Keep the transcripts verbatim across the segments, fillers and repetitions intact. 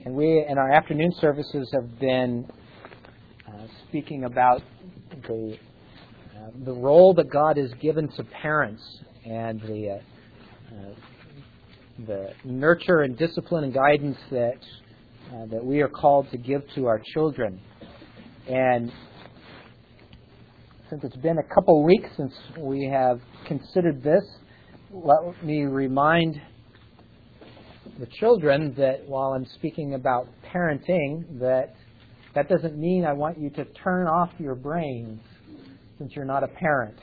And we, in our afternoon services, have been uh, speaking about the uh, the role that God has given to parents and the uh, uh, the nurture and discipline and guidance that uh, that we are called to give to our children. And since it's been a couple weeks since we have considered this, let me remind the children that while I'm speaking about parenting, that that doesn't mean I want you to turn off your brains since you're not a parent.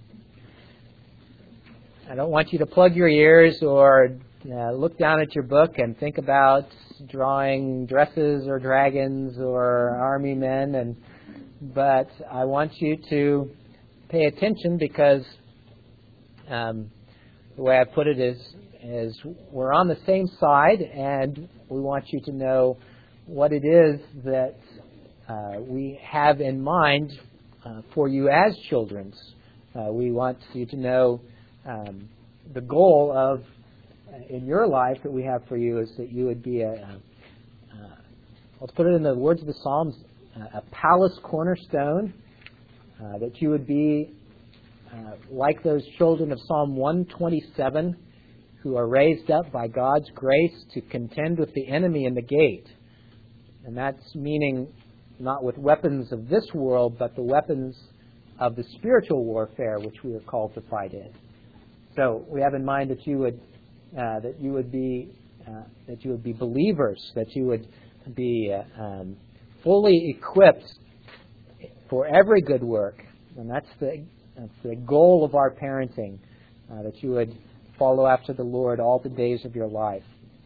I don't want you to plug your ears or uh, look down at your book and think about drawing dresses or dragons or army men, and but I want you to pay attention because um, the way I put it is, is we're on the same side, and we want you to know what it is that uh, we have in mind uh, for you as children. Uh, we want you to know um, the goal of uh, in your life that we have for you is that you would be a, a, a let's put it in the words of the Psalms, a palace cornerstone, uh, that you would be uh, like those children of Psalm one twenty-seven who are raised up by God's grace to contend with the enemy in the gate. And that's meaning not with weapons of this world, but the weapons of the spiritual warfare which we are called to fight in. So we have in mind that you would uh, that you would be uh, that you would be believers, that you would be uh, um, fully equipped for every good work, and that's the that's the goal of our parenting, uh, that you would follow after the Lord all the days of your life.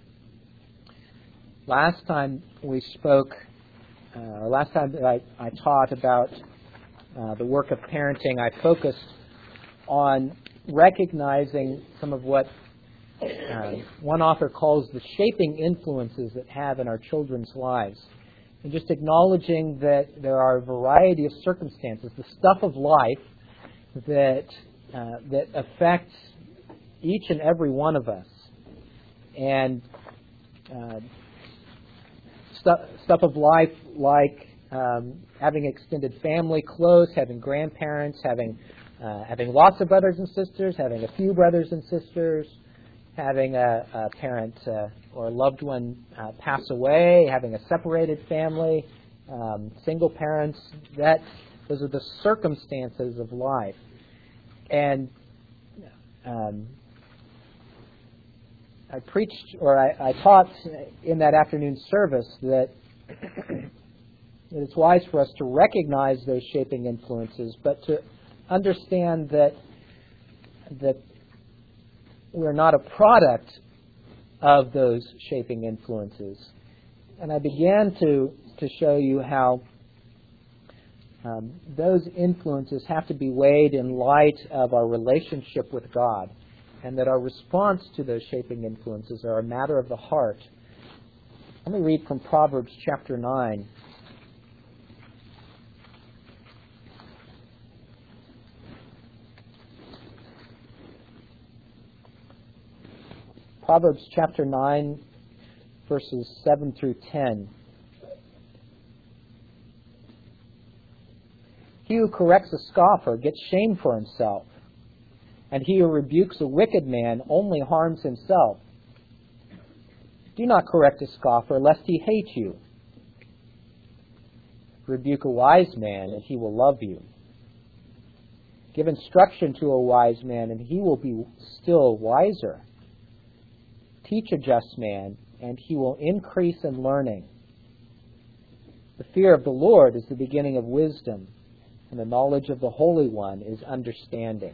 Last time we spoke, uh, last time that I, I taught about uh, the work of parenting, I focused on recognizing some of what uh, one author calls the shaping influences that have in our children's lives. And just acknowledging that there are a variety of circumstances, the stuff of life that uh, that affects each and every one of us. And uh, stuff, stuff of life like um, having extended family close, having grandparents, having uh, having lots of brothers and sisters, having a few brothers and sisters, having a, a parent uh, or a loved one uh, pass away, having a separated family, um, single parents. That those are the circumstances of life. And um, I preached, or I, I taught in that afternoon service that, that it's wise for us to recognize those shaping influences, but to understand that that we're not a product of those shaping influences. And I began to, to show you how um, those influences have to be weighed in light of our relationship with God, and that our response to those shaping influences are a matter of the heart. Let me read from Proverbs chapter nine. Proverbs chapter nine, verses seven through ten. He who corrects a scoffer gets shame for himself, and he who rebukes a wicked man only harms himself. Do not correct a scoffer, lest he hate you. Rebuke a wise man, and he will love you. Give instruction to a wise man, and he will be still wiser. Teach a just man, and he will increase in learning. The fear of the Lord is the beginning of wisdom, and the knowledge of the Holy One is understanding.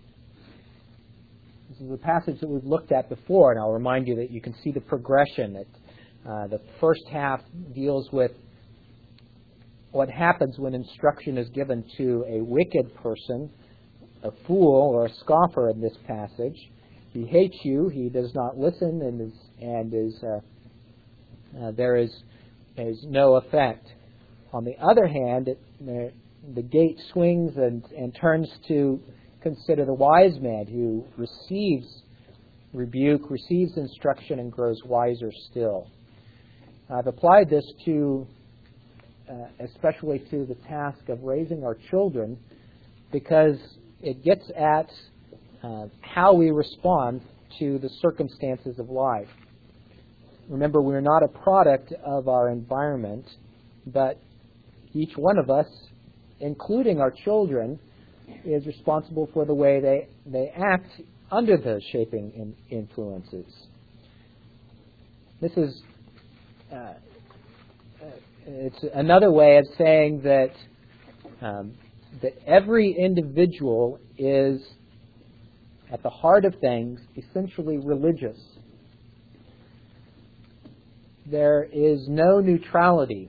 This is a passage that we've looked at before, and I'll remind you that you can see the progression. That uh, the first half deals with what happens when instruction is given to a wicked person, a fool or a scoffer in this passage. He hates you. He does not listen, and is and is uh, uh, there is is no effect. On the other hand, it, the, the gate swings and, and turns to consider the wise man who receives rebuke, receives instruction, and grows wiser still. I've applied this to, uh, especially to the task of raising our children, because it gets at uh, how we respond to the circumstances of life. Remember, we're not a product of our environment, but each one of us, including our children, is responsible for the way they, they act under those shaping in, influences. This is uh, it's another way of saying that um, that every individual is, at the heart of things, essentially religious. There is no neutrality.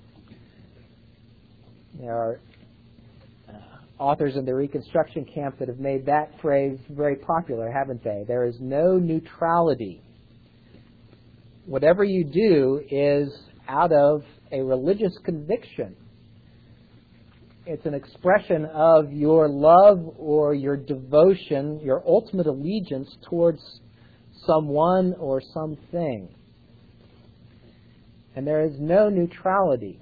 There are uh, authors in the Reconstruction camp that have made that phrase very popular, haven't they? There is no neutrality. Whatever you do is out of a religious conviction. It's an expression of your love or your devotion, your ultimate allegiance towards someone or something. And there is no neutrality.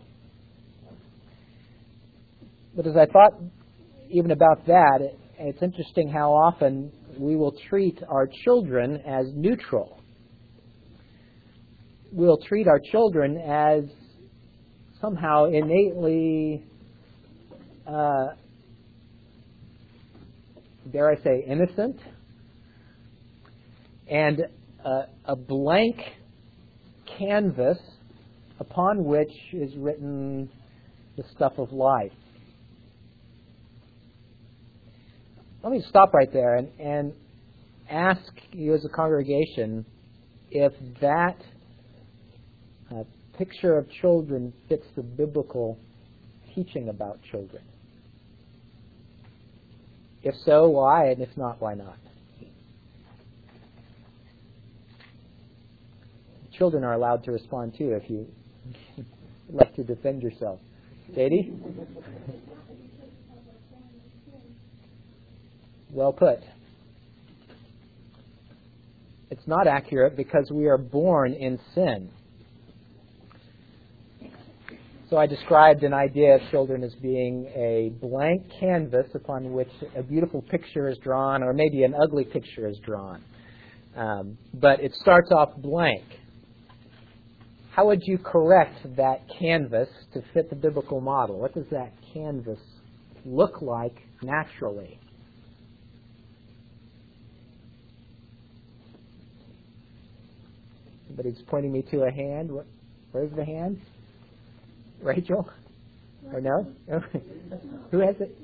But as I thought even about that, it, it's interesting how often we will treat our children as neutral. We'll treat our children as somehow innately, uh, dare I say, innocent, and uh, a blank canvas upon which is written the stuff of life. Let me stop right there and, and ask you as a congregation if that uh, picture of children fits the biblical teaching about children. If so, why? And if not, why not? Children are allowed to respond too if you like to defend yourself. Katie? Well put. It's not accurate because we are born in sin. So I described an idea of children as being a blank canvas upon which a beautiful picture is drawn, or maybe an ugly picture is drawn. Um, but it starts off blank. How would you correct that canvas to fit the biblical model? What does that canvas look like naturally? Somebody's pointing me to a hand. Where's the hand? Rachel? Or no? Who has it?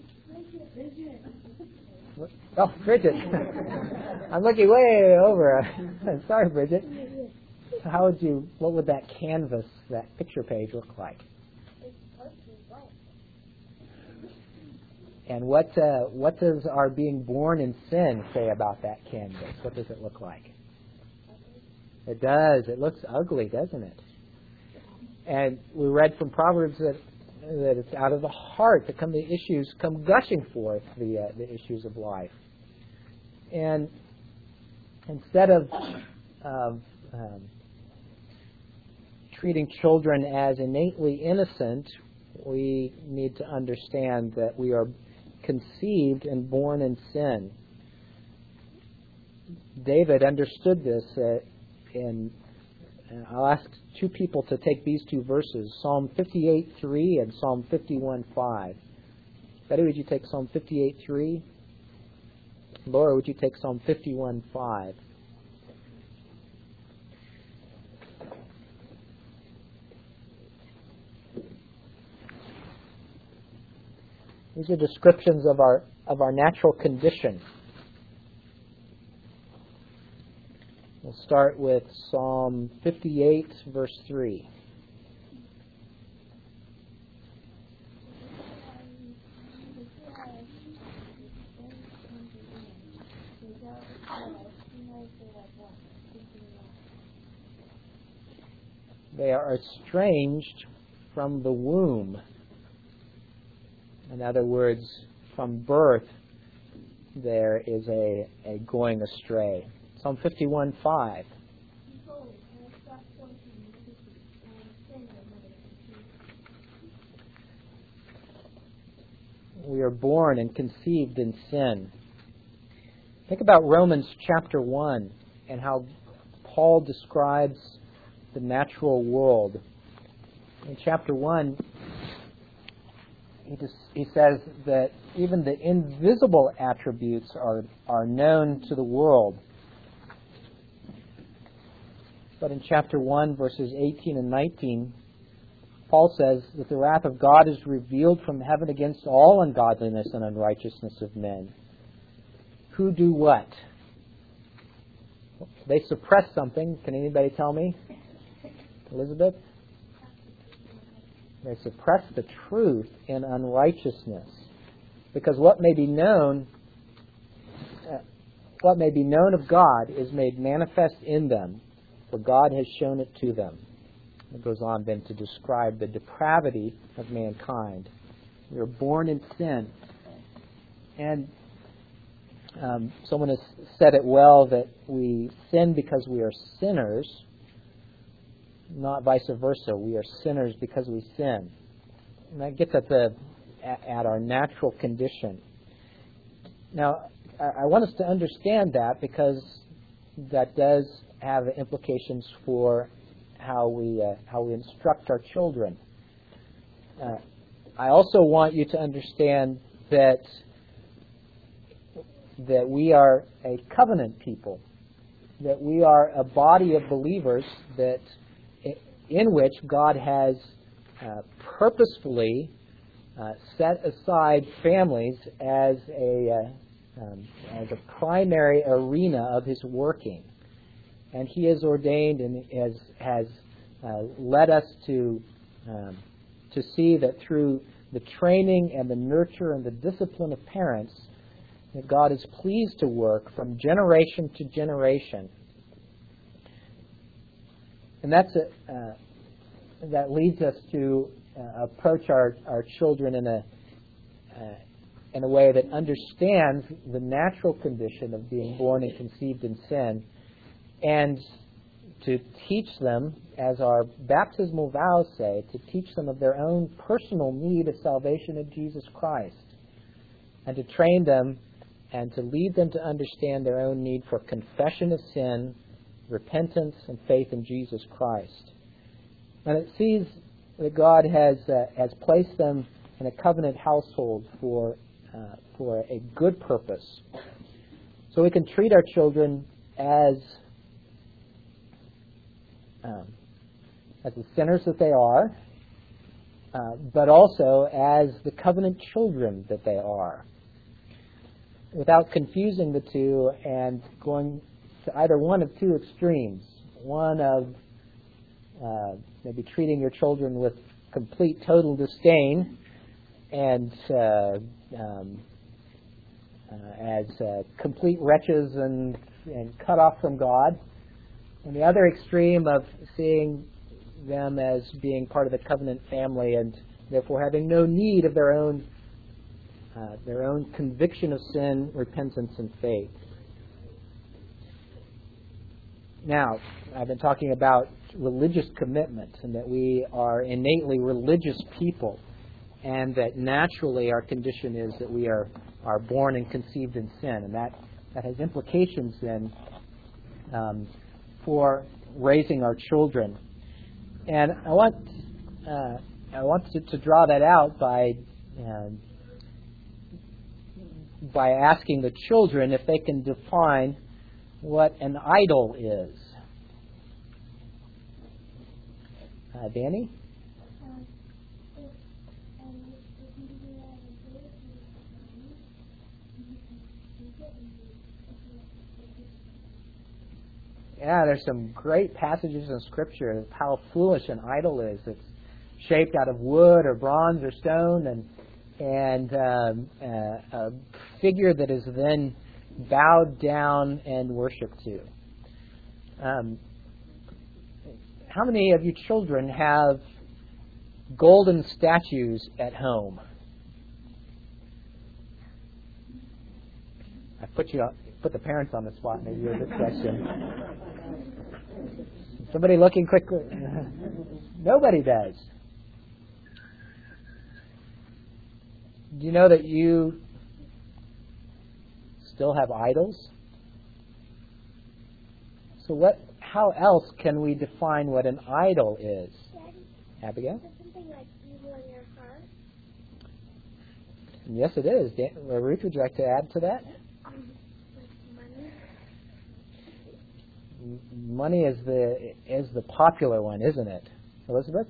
Oh, Bridget. I'm looking way over. Sorry, Bridget. So how would you, what would that canvas, that picture page look like? And what uh, what does our being born in sin say about that canvas? What does it look like? It does. It looks ugly, doesn't it? And we read from Proverbs that that it's out of the heart that come the issues, come gushing forth the uh, the issues of life. And instead of of um, treating children as innately innocent, we need to understand that we are conceived and born in sin. David understood this uh, in, uh, I'll ask two people to take these two verses, Psalm fifty-eight three and Psalm fifty-one five. Betty, would you take Psalm fifty-eight three? Laura, would you take Psalm fifty-one five? These are descriptions of our of our natural condition. We'll start with Psalm fifty-eight, verse three. They are estranged from the womb. In other words, from birth, there is a, a going astray. Psalm fifty-one five. we are born and conceived in sin. Think about Romans chapter one and how Paul describes the natural world. In chapter one, he, just, he says that even the invisible attributes are, are known to the world. But in chapter one, verses eighteen and nineteen, Paul says that the wrath of God is revealed from heaven against all ungodliness and unrighteousness of men. Who do what? They suppress something. Can anybody tell me? Elizabeth? They suppress the truth in unrighteousness. Because what may be known, uh, what may be known of God is made manifest in them, for God has shown it to them. It goes on then to describe the depravity of mankind. We are born in sin. And um, someone has said it well that we sin because we are sinners, not vice versa. We are sinners because we sin. And that gets at, the, at our natural condition. Now, I want us to understand that because that does have implications for how we uh, how we instruct our children. Uh, I also want you to understand that that we are a covenant people, that we are a body of believers that in which God has uh, purposefully uh, set aside families as a uh, um, as a primary arena of His working. And He has ordained and has has uh, led us to um, to see that through the training and the nurture and the discipline of parents, that God is pleased to work from generation to generation. And that's a, uh, that leads us to uh, approach our, our children in a uh, in a way that understands the natural condition of being born and conceived in sin, and to teach them, as our baptismal vows say, to teach them of their own personal need of salvation in Jesus Christ, and to train them and to lead them to understand their own need for confession of sin, repentance, and faith in Jesus Christ. And it sees that God has uh, has placed them in a covenant household for uh, for a good purpose. So we can treat our children as um, as the sinners that they are, uh, but also as the covenant children that they are, without confusing the two and going to either one of two extremes. One of uh, maybe treating your children with complete, total disdain and uh, um, uh, as uh, complete wretches and, and cut off from God. And the other extreme of seeing them as being part of the covenant family and therefore having no need of their own uh, their own conviction of sin, repentance, and faith. Now, I've been talking about religious commitment and that we are innately religious people, and that naturally our condition is that we are, are born and conceived in sin, and that, that has implications then um, for raising our children. And I want uh, I want to, to draw that out by uh, by asking the children if they can define what an idol is. Uh, Danny? Yeah, there's some great passages in Scripture of how foolish an idol is. It's shaped out of wood or bronze or stone, and and um, uh, a figure that is then bowed down and worshipped to. Um, how many of you children have golden statues at home? I put you put the parents on the spot, maybe with this question. Somebody looking quickly. Nobody does. do you know that you still have idols? So what? How else can we define what an idol is? Daddy, Abigail? is it something like evil in your heart? Yes, it is. Dan, uh, Ruth, would you like to add to that? Um, like money? M- Money is the is the popular one, isn't it, Elizabeth?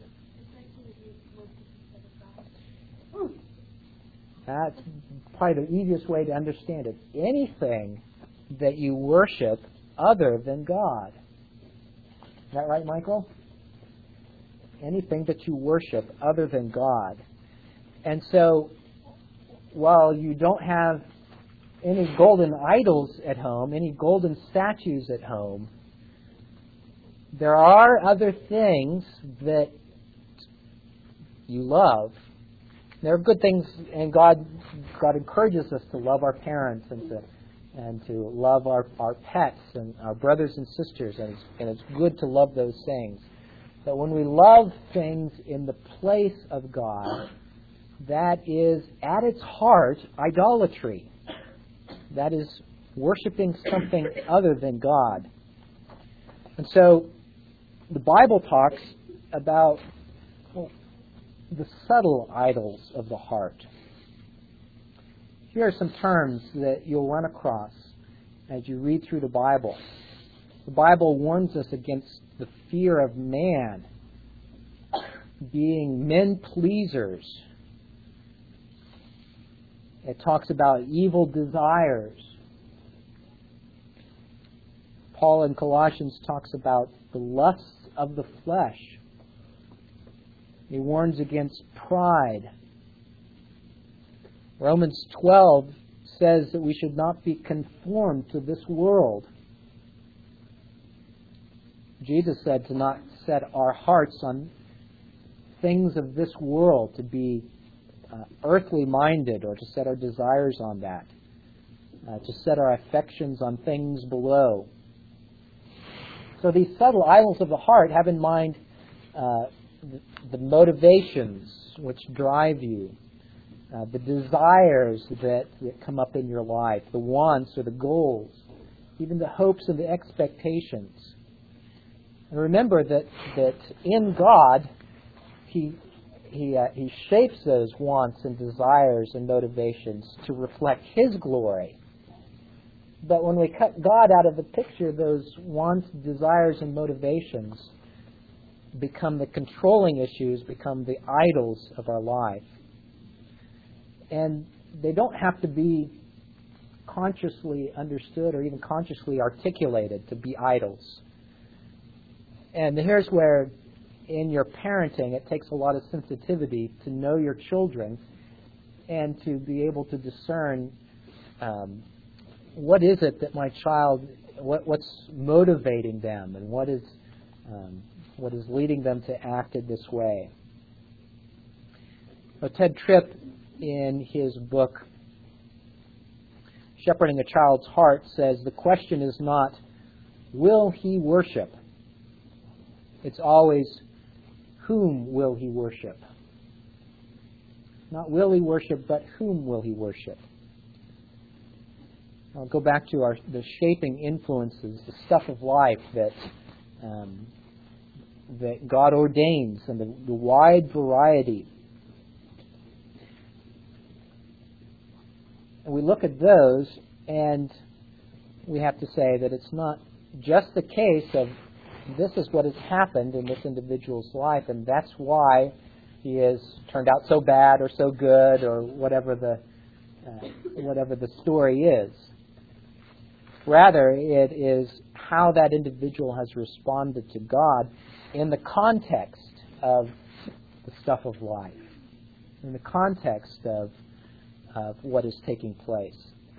That's probably the easiest way to understand it. Anything that you worship other than God. Is that right, Michael? Anything that you worship other than God. And so, while you don't have any golden idols at home, any golden statues at home, there are other things that you love. There are good things, and God God encourages us to love our parents and to and to love our, our pets and our brothers and sisters, and it's, and it's good to love those things. But when we love things in the place of God, that is, at its heart, idolatry. That is worshiping something other than God. And so, the Bible talks about well, the subtle idols of the heart. Here are some terms that you'll run across as you read through the Bible. The Bible warns us against the fear of man, being men-pleasers. It talks about evil desires. Paul in Colossians talks about the lusts of the flesh. He warns against pride. Romans twelve says that we should not be conformed to this world. Jesus said to not set our hearts on things of this world, to be uh, earthly minded, or to set our desires on that, uh, to set our affections on things below. So these subtle idols of the heart have in mind uh, the, the motivations which drive you, uh, the desires that, that come up in your life, the wants or the goals, even the hopes and the expectations. And remember that, that in God, He He uh, He shapes those wants and desires and motivations to reflect His glory. But when we cut God out of the picture, those wants, desires, and motivations become the controlling issues, become the idols of our life. And they don't have to be consciously understood or even consciously articulated to be idols. And here's where, in your parenting, it takes a lot of sensitivity to know your children and to be able to discern um, what is it that my child, what, what's motivating them, and what is um, what is leading them to act in this way. Now, Ted Tripp, in his book Shepherding a Child's Heart, says the question is not, will he worship? It's always, whom will he worship? Not will he worship, but whom will he worship? I'll go back to our the shaping influences, the stuff of life that um, that God ordains, and the, the wide variety. And we look at those, and we have to say that it's not just the case of this is what has happened in this individual's life, and that's why he has turned out so bad or so good, or whatever the uh, whatever the story is. Rather, it is how that individual has responded to God in the context of the stuff of life, in the context of of what is taking place.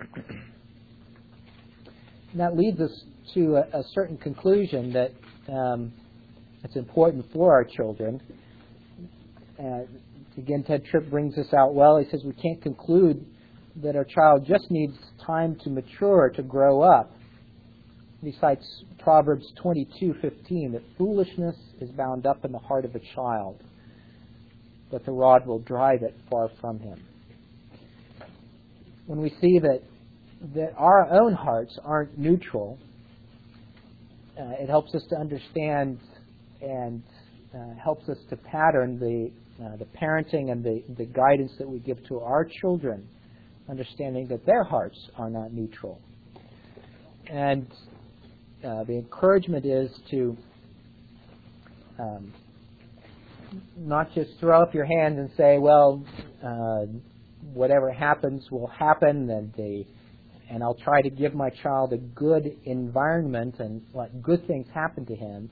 And that leads us to a, a certain conclusion that um, it's important for our children. Uh, again, Ted Tripp brings this out well. He says we can't conclude that our child just needs time to mature, to grow up. He cites Proverbs twenty-two fifteen, that foolishness is bound up in the heart of a child, but the rod will drive it far from him. when we see that that our own hearts aren't neutral, uh, it helps us to understand and uh, helps us to pattern the uh, the parenting and the, the guidance that we give to our children, understanding that their hearts are not neutral. And uh, the encouragement is to um, not just throw up your hands and say, well, uh, whatever happens will happen, and the and I'll try to give my child a good environment and let good things happen to him.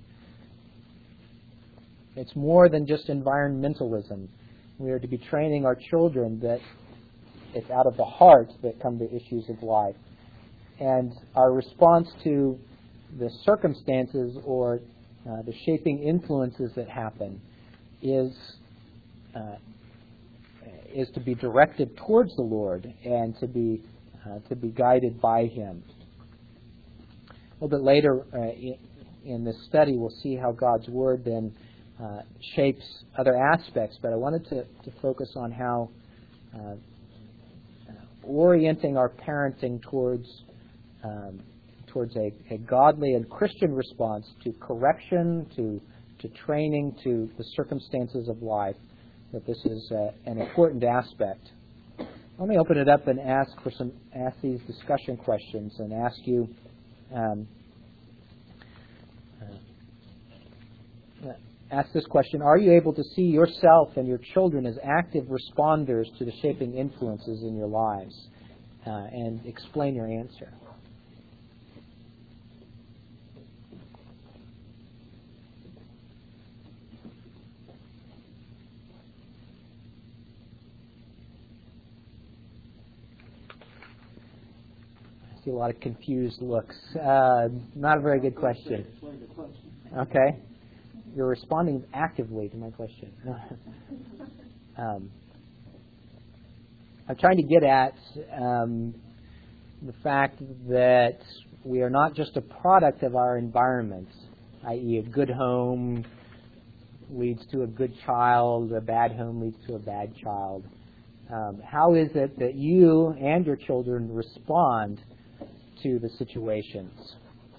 It's more than just environmentalism. We are to be training our children that it's out of the heart that come the issues of life. And our response to the circumstances or uh, the shaping influences that happen is uh, is to be directed towards the Lord and to be uh, to be guided by Him. A little bit later uh, in, in this study, we'll see how God's Word then uh, shapes other aspects. But I wanted to, to focus on how uh, orienting our parenting towards um, towards a, a godly and Christian response to correction, to to training, to the circumstances of life, that this is uh, an important aspect. Let me open it up and ask for some ask these discussion questions and ask you um, uh, ask this question: are you able to see yourself and your children as active responders to the shaping influences in your lives? Uh, and explain your answer. I see a lot of confused looks. Uh, not a very good question. Okay. You're responding actively to my question. um, I'm trying to get at um, the fact that we are not just a product of our environment, that is a good home leads to a good child, a bad home leads to a bad child. Um, how is it that you and your children respond to the situations?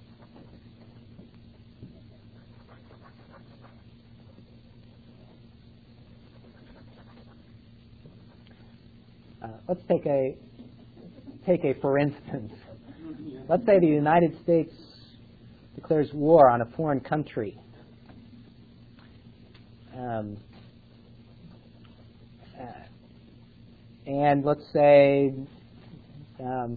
Uh, let's take a take a for instance. Let's say the United States declares war on a foreign country. Um, uh, and let's say um,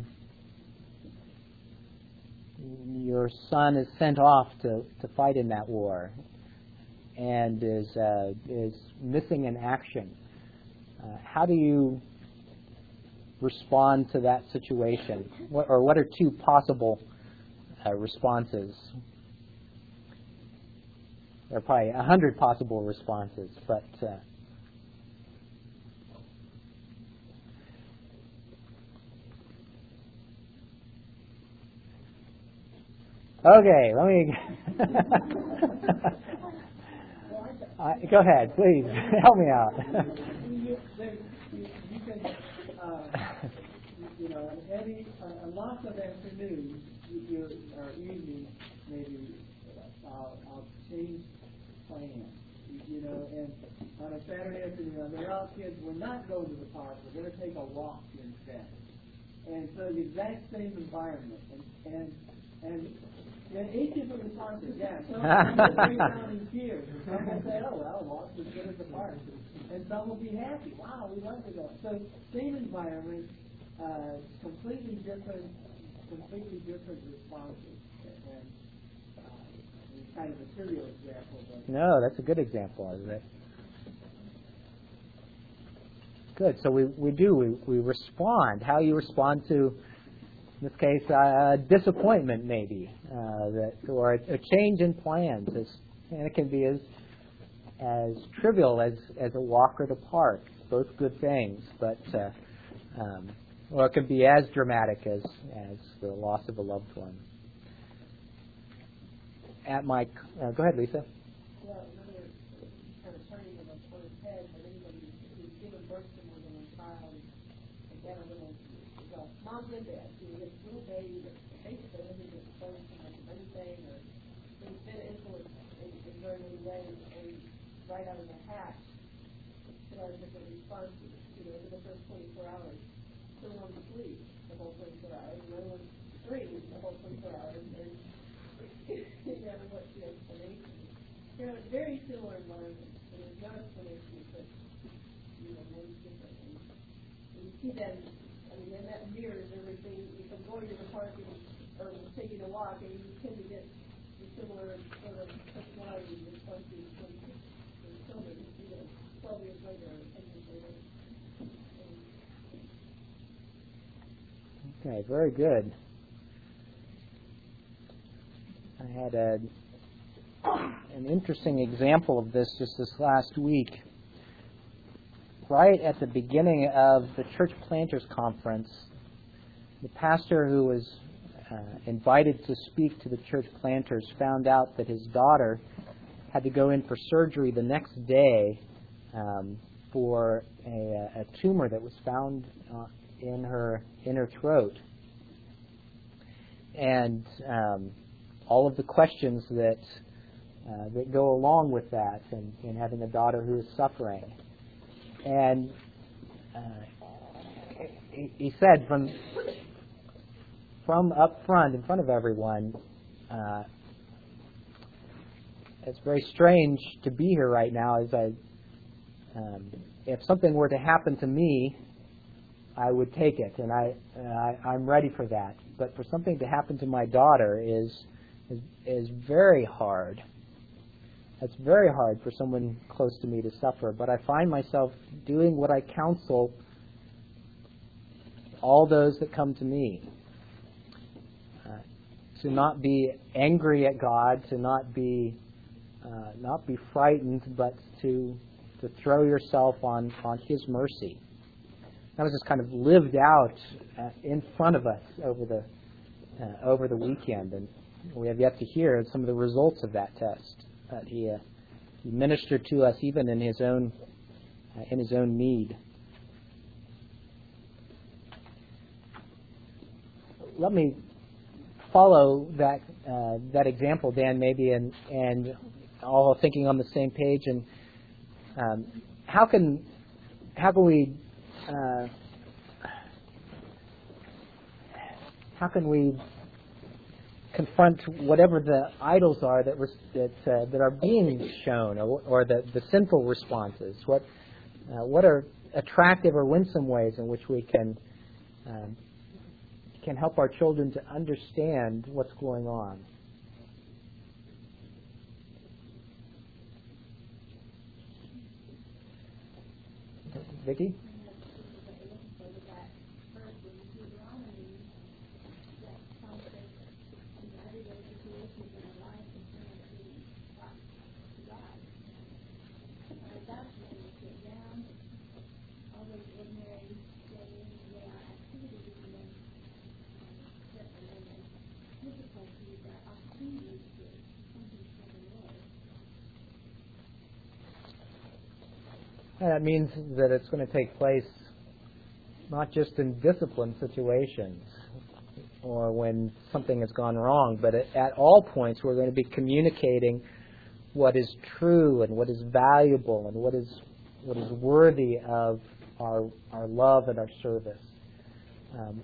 your son is sent off to, to fight in that war and is uh, is missing in action. Uh, how do you respond to that situation? What, or what are two possible uh, responses? There are probably a hundred possible responses, but uh, okay, let me uh, go ahead, please help me out. Uh, you know, an every, a, a lots of afternoons, you, you, or evenings, maybe, uh, I'll, I'll change plans. You, you know, and on a Saturday afternoon, they're all kids, we're not going to the park, we're going to take a walk instead. And so the exact same environment. And, and, and then each of them responses, yeah, some will break down in tears, and some will say, oh, well, walk's as good as the park. And some will be happy. Wow, we love to go. So same environment, uh, completely different, completely different responses. And uh, kind of a trivial example. But no, that's a good example, isn't it? Good. So we, we do we, we respond. How you respond to, in this case, uh, disappointment maybe, uh, that or a, a change in plans. It's, and it can be as as trivial as, as a walk or the park. Both good things, but uh, um, or it can be as dramatic as as the loss of a loved one. At my uh, go ahead, Lisa. Well, another kind of turning of a on his head, but anybody who's given birth to more than one child, and then a little moms and dads, you know, this little baby that basically hasn't been exposed to much of anything or has been influenced in, in very many ways, and right out of the hatch, there are different responses, you know, in the first twenty-four hours. Someone sleeps the whole twenty-four hours, and another one screams the whole twenty-four hours, and you never what's the explanation. You know, it's very similar environment, and there's no explanation but, you know, one's different. And, and you see that, I mean, and that mirrors everything. If I'm going to the park and, or taking a walk, and you tend to get the similar sort of personality responses from from children, you know, twelve years later or ten years later. Okay, very good. I had a, an interesting example of this just this last week. Right at the beginning of the Church Planters Conference, the pastor who was uh, invited to speak to the church planters found out that his daughter had to go in for surgery the next day um, for a, a tumor that was found uh, in her in her throat, and um, all of the questions that uh, that go along with that, and, and having a daughter who is suffering. And uh, he, he said from from up front, in front of everyone, uh, it's very strange to be here right now. As I, um, if something were to happen to me, I would take it, and I, uh, I I'm ready for that. But for something to happen to my daughter is is, is very hard. It's very hard for someone close to me to suffer. But I find myself doing what I counsel all those that come to me. Uh, to not be angry at God, to not be uh, not be frightened, but to to throw yourself on, on His mercy. That was just kind of lived out uh, in front of us over the uh, over the weekend, and we have yet to hear some of the results of that test. That he, uh, he ministered to us even in his own uh, in his own need. Let me follow that uh, that example, Dan, maybe, and and all thinking on the same page. And um, how can how can we uh, how can we confront whatever the idols are that that uh, that are being shown, or, or the, the sinful responses? What uh, what are attractive or winsome ways in which we can um, can help our children to understand what's going on? Vicki? And that means that it's going to take place not just in discipline situations or when something has gone wrong, but at, at all points we're going to be communicating what is true and what is valuable and what is what is worthy of our our love and our service. Um,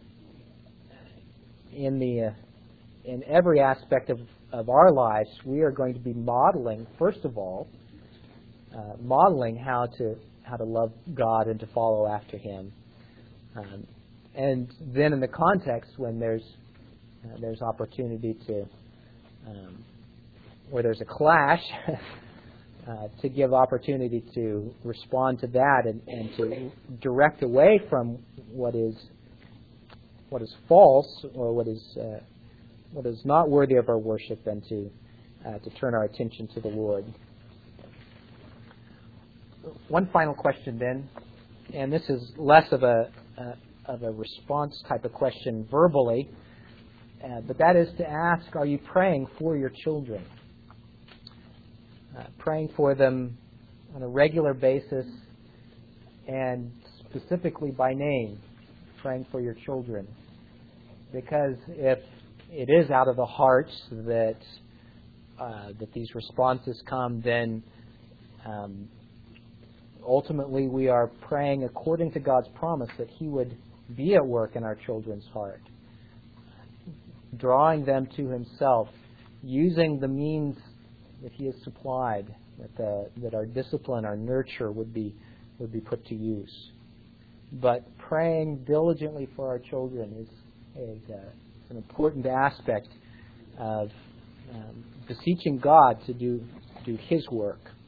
in the uh, in every aspect of, of our lives, we are going to be modeling, first of all, Uh, modeling how to how to love God and to follow after Him, um, and then in the context when there's uh, there's opportunity to um, where there's a clash, uh, to give opportunity to respond to that and, and to direct away from what is what is false or what is uh, what is not worthy of our worship, and to uh, to turn our attention to the Lord. One final question then, and this is less of a uh, of a response type of question verbally, uh, but that is to ask, are you praying for your children? Uh, praying for them on a regular basis and specifically by name, praying for your children. Because if it is out of the heart that uh, that these responses come, then um, ultimately we are praying according to God's promise that He would be at work in our children's heart, drawing them to Himself, using the means that He has supplied, that the, that our discipline, our nurture would be would be put to use. But praying diligently for our children is, is uh, an important aspect of um, beseeching God to do do His work.